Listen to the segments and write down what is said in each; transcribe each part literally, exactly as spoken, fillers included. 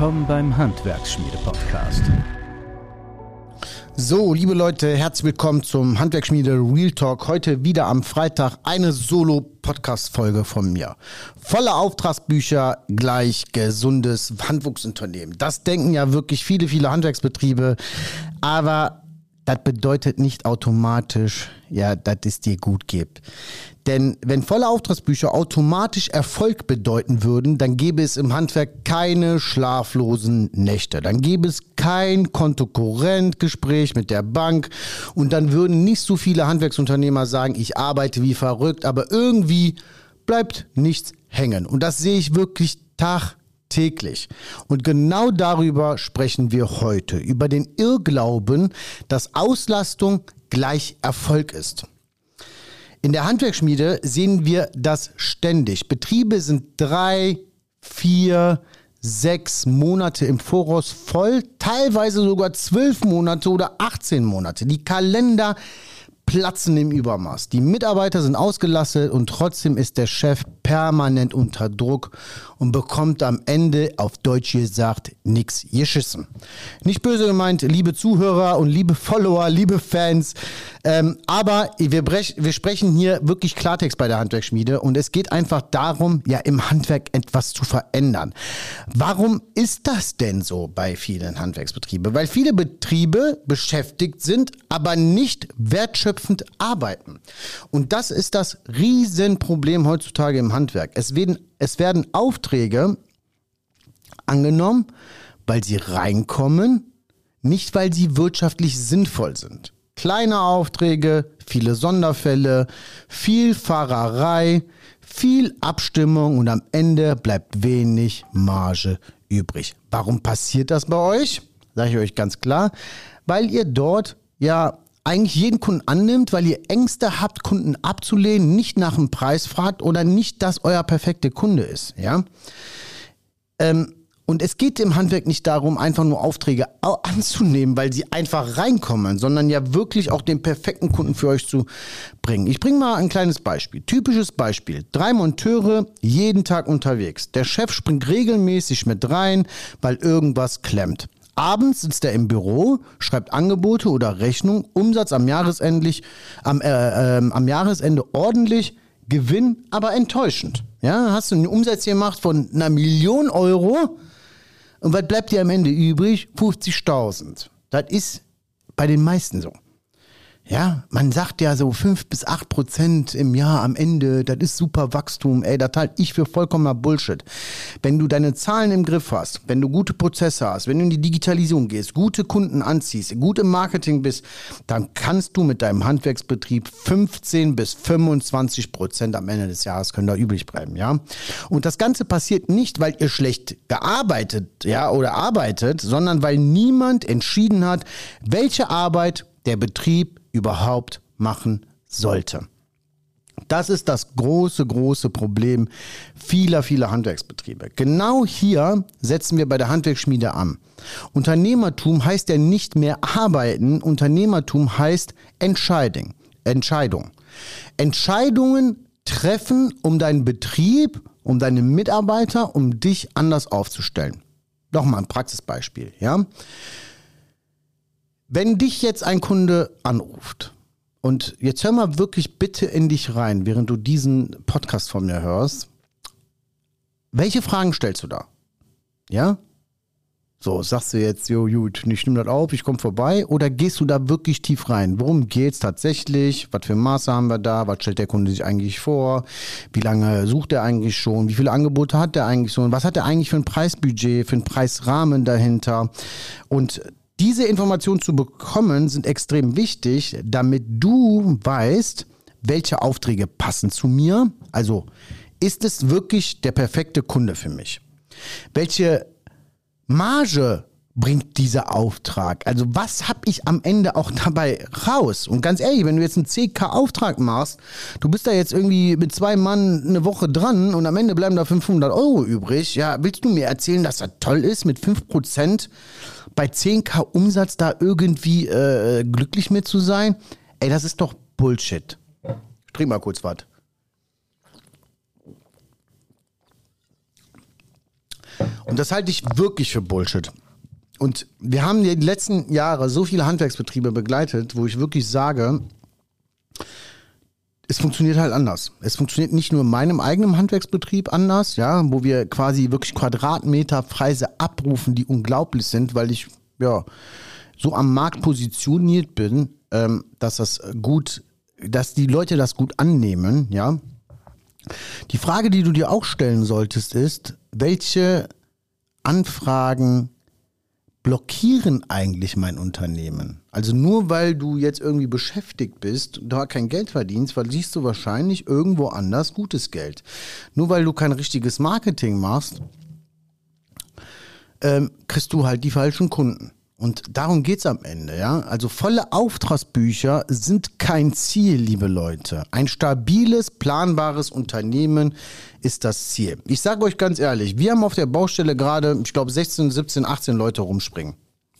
Willkommen beim Handwerksschmiede-Podcast. So, liebe Leute, herzlich willkommen zum Handwerksschmiede Real Talk. Heute wieder am Freitag eine Solo-Podcast-Folge von mir. Volle Auftragsbücher gleich gesundes Handwerksunternehmen. Das denken ja wirklich viele, viele Handwerksbetriebe. Aber das bedeutet nicht automatisch, ja, dass es dir gut geht. Denn wenn volle Auftragsbücher automatisch Erfolg bedeuten würden, dann gäbe es im Handwerk keine schlaflosen Nächte. Dann gäbe es kein Kontokorrentgespräch mit der Bank und dann würden nicht so viele Handwerksunternehmer sagen, ich arbeite wie verrückt, aber irgendwie bleibt nichts hängen. Und das sehe ich wirklich tagtäglich. Und genau darüber sprechen wir heute, über den Irrglauben, dass Auslastung gleich Erfolg ist. In der Handwerksschmiede sehen wir das ständig. Betriebe sind drei, vier, sechs Monate im Voraus voll, teilweise sogar zwölf Monate oder achtzehn Monate. Die Kalender platzen im Übermaß. Die Mitarbeiter sind ausgelastet und trotzdem ist der Chef permanent unter Druck und bekommt am Ende, auf Deutsch gesagt, nichts geschissen. Nicht böse gemeint, liebe Zuhörer und liebe Follower, liebe Fans, ähm, aber wir, brech, wir sprechen hier wirklich Klartext bei der Handwerksschmiede und es geht einfach darum, ja im Handwerk etwas zu verändern. Warum ist das denn so bei vielen Handwerksbetrieben? Weil viele Betriebe beschäftigt sind, aber nicht wertschöpfend arbeiten. Und das ist das Riesenproblem heutzutage im Handwerk. Es werden, es werden Aufträge angenommen, weil sie reinkommen, nicht weil sie wirtschaftlich sinnvoll sind. Kleine Aufträge, viele Sonderfälle, viel Fahrerei, viel Abstimmung und am Ende bleibt wenig Marge übrig. Warum passiert das bei euch? Sage ich euch ganz klar, weil ihr dort ja eigentlich jeden Kunden annimmt, weil ihr Ängste habt, Kunden abzulehnen, nicht nach dem Preis fragt oder nicht, dass euer perfekte Kunde ist. Ja? Ähm, und es geht im Handwerk nicht darum, einfach nur Aufträge anzunehmen, weil sie einfach reinkommen, sondern ja wirklich auch den perfekten Kunden für euch zu bringen. Ich bringe mal ein kleines Beispiel. Typisches Beispiel. Drei Monteure, jeden Tag unterwegs. Der Chef springt regelmäßig mit rein, weil irgendwas klemmt. Abends sitzt er im Büro, schreibt Angebote oder Rechnung, Umsatz am Jahresende, am, äh, äh, am Jahresende ordentlich, Gewinn aber enttäuschend. Ja, hast du einen Umsatz gemacht von einer Million Euro und was bleibt dir am Ende übrig? fünfzigtausend. Das ist bei den meisten so. Ja, man sagt ja so fünf bis acht Prozent im Jahr am Ende, das ist super Wachstum, ey, das halte ich für vollkommener Bullshit. Wenn du deine Zahlen im Griff hast, wenn du gute Prozesse hast, wenn du in die Digitalisierung gehst, gute Kunden anziehst, gut im Marketing bist, dann kannst du mit deinem Handwerksbetrieb fünfzehn bis fünfundzwanzig Prozent am Ende des Jahres können da übrig bleiben, ja. Und das Ganze passiert nicht, weil ihr schlecht gearbeitet, ja, oder arbeitet, sondern weil niemand entschieden hat, welche Arbeit der Betrieb überhaupt machen sollte. Das ist das große, große Problem vieler, vieler Handwerksbetriebe. Genau hier setzen wir bei der Handwerksschmiede an. Unternehmertum heißt ja nicht mehr arbeiten, Unternehmertum heißt Entscheidung. Entscheidung. Entscheidungen treffen, um deinen Betrieb, um deine Mitarbeiter, um dich anders aufzustellen. Doch mal ein Praxisbeispiel, ja. Wenn dich jetzt ein Kunde anruft und jetzt hör mal wirklich bitte in dich rein, während du diesen Podcast von mir hörst, welche Fragen stellst du da? Ja? So, sagst du jetzt, jo gut, ich nehme das auf, ich komme vorbei, oder gehst du da wirklich tief rein? Worum geht's tatsächlich? Was für Maße haben wir da? Was stellt der Kunde sich eigentlich vor? Wie lange sucht er eigentlich schon? Wie viele Angebote hat er eigentlich so? Und was hat er eigentlich für ein Preisbudget, für einen Preisrahmen dahinter? Und diese Informationen zu bekommen, sind extrem wichtig, damit du weißt, welche Aufträge passen zu mir. Also ist es wirklich der perfekte Kunde für mich? Welche Marge bringt dieser Auftrag? Also was habe ich am Ende auch dabei raus? Und ganz ehrlich, wenn du jetzt einen zehn K Auftrag machst, du bist da jetzt irgendwie mit zwei Mann eine Woche dran und am Ende bleiben da fünfhundert Euro übrig. Ja, willst du mir erzählen, dass das toll ist, mit fünf Prozent bei zehn K Umsatz da irgendwie äh, glücklich mit zu sein? Ey, das ist doch Bullshit. Ich trink mal kurz was. Und das halte ich wirklich für Bullshit. Und wir haben die letzten Jahre so viele Handwerksbetriebe begleitet, wo ich wirklich sage, es funktioniert halt anders. Es funktioniert nicht nur in meinem eigenen Handwerksbetrieb anders, ja, wo wir quasi wirklich Quadratmeterpreise abrufen, die unglaublich sind, weil ich ja so am Markt positioniert bin, ähm, dass das gut, dass die Leute das gut annehmen, ja. Die Frage, die du dir auch stellen solltest, ist, welche Anfragen blockieren eigentlich mein Unternehmen? Also nur weil du jetzt irgendwie beschäftigt bist und da kein Geld verdienst, verdienst du wahrscheinlich irgendwo anders gutes Geld. Nur weil du kein richtiges Marketing machst, ähm, kriegst du halt die falschen Kunden. Und darum geht's am Ende, ja. Also volle Auftragsbücher sind kein Ziel, liebe Leute. Ein stabiles, planbares Unternehmen ist das Ziel. Ich sage euch ganz ehrlich, wir haben auf der Baustelle gerade, ich glaube, sechzehn, siebzehn, achtzehn Leute rumspringen.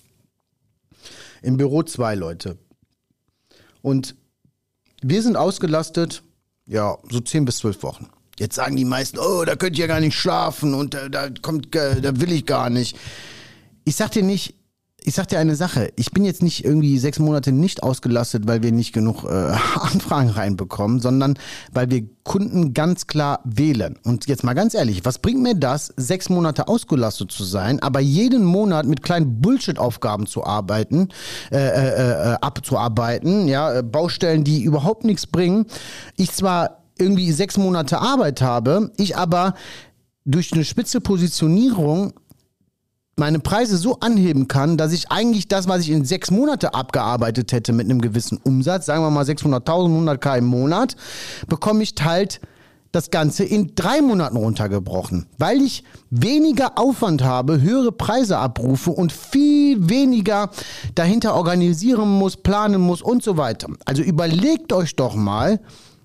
Im Büro zwei Leute. Und wir sind ausgelastet, ja, so zehn bis zwölf Wochen. Jetzt sagen die meisten, oh, da könnt ihr ja gar nicht schlafen und äh, da kommt, äh, da will ich gar nicht. Ich sag dir nicht, Ich sag dir eine Sache, ich bin jetzt nicht irgendwie sechs Monate nicht ausgelastet, weil wir nicht genug äh, Anfragen reinbekommen, sondern weil wir Kunden ganz klar wählen. Und jetzt mal ganz ehrlich, was bringt mir das, sechs Monate ausgelastet zu sein, aber jeden Monat mit kleinen Bullshit-Aufgaben zu arbeiten, äh, äh, äh, abzuarbeiten, ja, Baustellen, die überhaupt nichts bringen. Ich zwar irgendwie sechs Monate Arbeit habe, ich aber durch eine spitze Positionierung meine Preise so anheben kann, dass ich eigentlich das, was ich in sechs Monate abgearbeitet hätte mit einem gewissen Umsatz, sagen wir mal sechshunderttausend, hunderttausend im Monat, bekomme ich halt das Ganze in drei Monaten runtergebrochen, weil ich weniger Aufwand habe, höhere Preise abrufe und viel weniger dahinter organisieren muss, planen muss und so weiter. Also überlegt euch doch mal,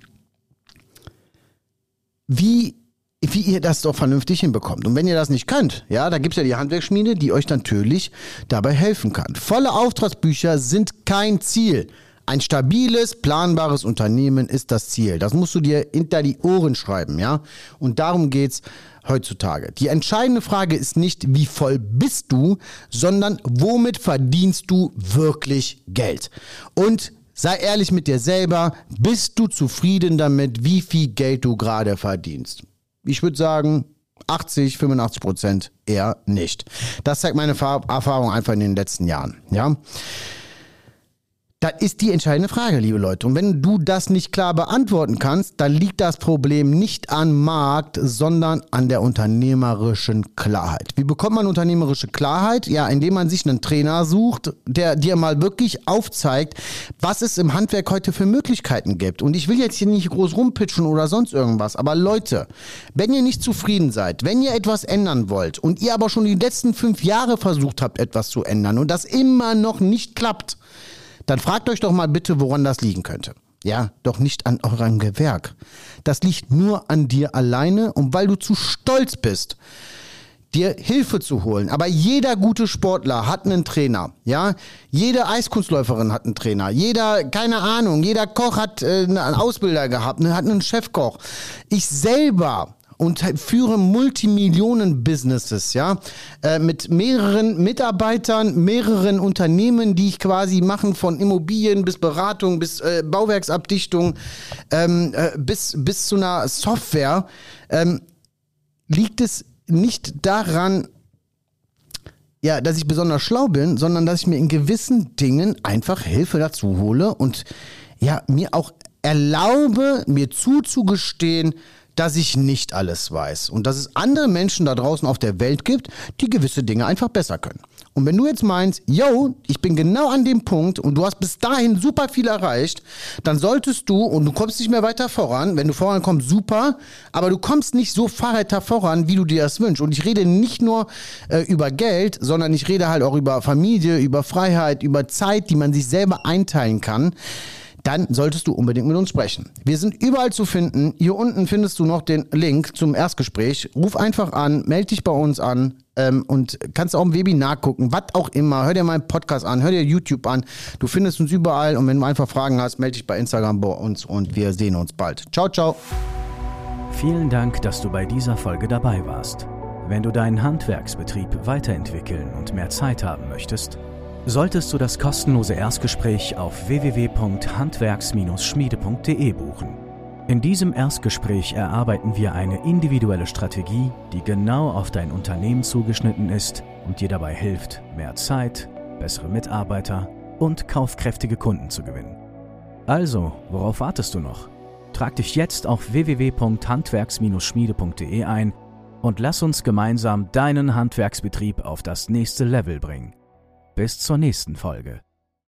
wie wie ihr das doch vernünftig hinbekommt. Und wenn ihr das nicht könnt, ja, da gibt es ja die Handwerksschmiede, die euch natürlich dabei helfen kann. Volle Auftragsbücher sind kein Ziel. Ein stabiles, planbares Unternehmen ist das Ziel. Das musst du dir hinter die Ohren schreiben, ja. Und darum geht's heutzutage. Die entscheidende Frage ist nicht, wie voll bist du, sondern womit verdienst du wirklich Geld? Und sei ehrlich mit dir selber, bist du zufrieden damit, wie viel Geld du gerade verdienst? Ich würde sagen, achtzig, fünfundachtzig Prozent eher nicht. Das zeigt meine Erfahrung einfach in den letzten Jahren. Ja? Das ist die entscheidende Frage, liebe Leute. Und wenn du das nicht klar beantworten kannst, dann liegt das Problem nicht am Markt, sondern an der unternehmerischen Klarheit. Wie bekommt man unternehmerische Klarheit? Ja, indem man sich einen Trainer sucht, der dir mal wirklich aufzeigt, was es im Handwerk heute für Möglichkeiten gibt. Und ich will jetzt hier nicht groß rumpitchen oder sonst irgendwas, aber Leute, wenn ihr nicht zufrieden seid, wenn ihr etwas ändern wollt und ihr aber schon die letzten fünf Jahre versucht habt, etwas zu ändern und das immer noch nicht klappt, dann fragt euch doch mal bitte, woran das liegen könnte. Ja, doch nicht an eurem Gewerk. Das liegt nur an dir alleine und weil du zu stolz bist, dir Hilfe zu holen. Aber jeder gute Sportler hat einen Trainer. Ja, jede Eiskunstläuferin hat einen Trainer. Jeder, keine Ahnung, jeder Koch hat äh, einen Ausbilder gehabt, hat einen Chefkoch. Ich selber und führe Multimillionen-Businesses, ja, äh, mit mehreren Mitarbeitern, mehreren Unternehmen, die ich quasi machen, von Immobilien bis Beratung, bis äh, Bauwerksabdichtung, ähm, äh, bis, bis zu einer Software, ähm, liegt es nicht daran, ja, dass ich besonders schlau bin, sondern dass ich mir in gewissen Dingen einfach Hilfe dazu hole und ja, mir auch erlaube, mir zuzugestehen, dass ich nicht alles weiß und dass es andere Menschen da draußen auf der Welt gibt, die gewisse Dinge einfach besser können. Und wenn du jetzt meinst, yo, ich bin genau an dem Punkt und du hast bis dahin super viel erreicht, dann solltest du, und du kommst nicht mehr weiter voran, wenn du vorankommst, super, aber du kommst nicht so weiter voran, wie du dir das wünschst. Und ich rede nicht nur äh, über Geld, sondern ich rede halt auch über Familie, über Freiheit, über Zeit, die man sich selber einteilen kann. Dann solltest du unbedingt mit uns sprechen. Wir sind überall zu finden. Hier unten findest du noch den Link zum Erstgespräch. Ruf einfach an, melde dich bei uns an ähm, und kannst auch im Webinar gucken, was auch immer. Hör dir meinen Podcast an, hör dir YouTube an. Du findest uns überall und wenn du einfach Fragen hast, melde dich bei Instagram bei uns und wir sehen uns bald. Ciao, ciao. Vielen Dank, dass du bei dieser Folge dabei warst. Wenn du deinen Handwerksbetrieb weiterentwickeln und mehr Zeit haben möchtest, solltest du das kostenlose Erstgespräch auf w w w punkt handwerks schmiede punkt de buchen. In diesem Erstgespräch erarbeiten wir eine individuelle Strategie, die genau auf dein Unternehmen zugeschnitten ist und dir dabei hilft, mehr Zeit, bessere Mitarbeiter und kaufkräftige Kunden zu gewinnen. Also, worauf wartest du noch? Trag dich jetzt auf w w w punkt handwerks schmiede punkt de ein und lass uns gemeinsam deinen Handwerksbetrieb auf das nächste Level bringen. Bis zur nächsten Folge.